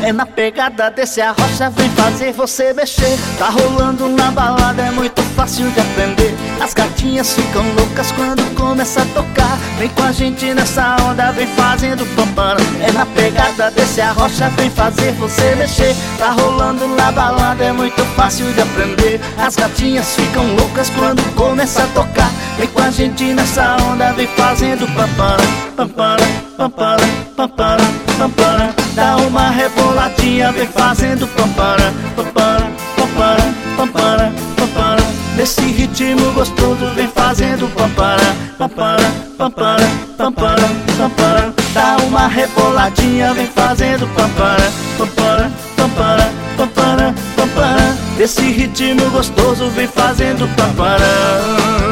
É na pegada desse arrocha, vem fazer você mexer. Tá rolando na balada, é muito fácil de aprender. As gatinhas ficam loucas quando começa a tocar. Vem com a gente nessa onda, vem fazendo pampara. É na pegada desse arrocha, vem fazer você mexer. Tá rolando na balada, é muito fácil de aprender. As gatinhas ficam loucas quando começa a tocar. Vem com a gente nessa onda, vem fazendo pampara. Pampara, pampara, pampara, pampara. Dá uma reboladinha, vem fazendo pampara. Pampara, pampara, pampara, pampara. Nesse ritmo gostoso, vem fazendo pampara. Pampara, pampara, pampara, pampara. Dá uma reboladinha, vem fazendo pampara. Pampara, pampara, pampara, pampara. Nesse ritmo gostoso, vem fazendo pampara.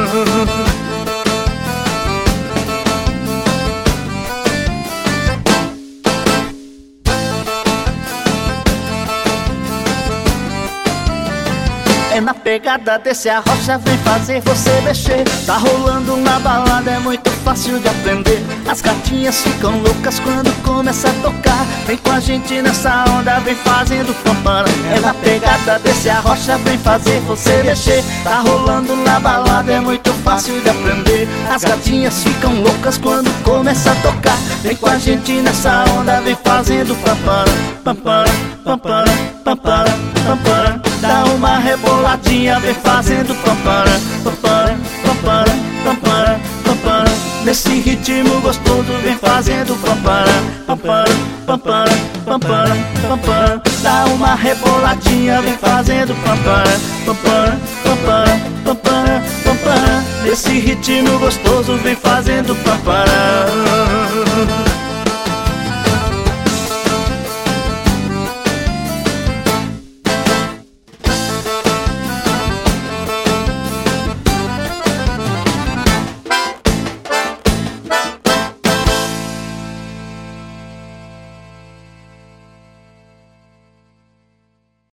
É na pegada desse arrocha, vem fazer você mexer. Tá rolando na balada, é muito fácil de aprender. As gatinhas ficam loucas quando começa a tocar. Vem com a gente nessa onda, vem fazendo pampara. É na pegada desse arrocha, vem fazer você mexer. Tá rolando na balada, é muito fácil de aprender. As gatinhas ficam loucas quando começa a tocar. Vem com a gente nessa onda, vem fazendo pampara. Pampara, pampara, pampara, pampara. Dá uma reboladinha, vem fazendo pampara. Pampara, pampara, pampara, pampara. Nesse ritmo gostoso, vem fazendo pampara. Pampara, pampara, pampara, pampara. Dá uma reboladinha, vem fazendo pampara. Pampara, pampara, pampara, pampara. Nesse ritmo gostoso, vem fazendo pampara.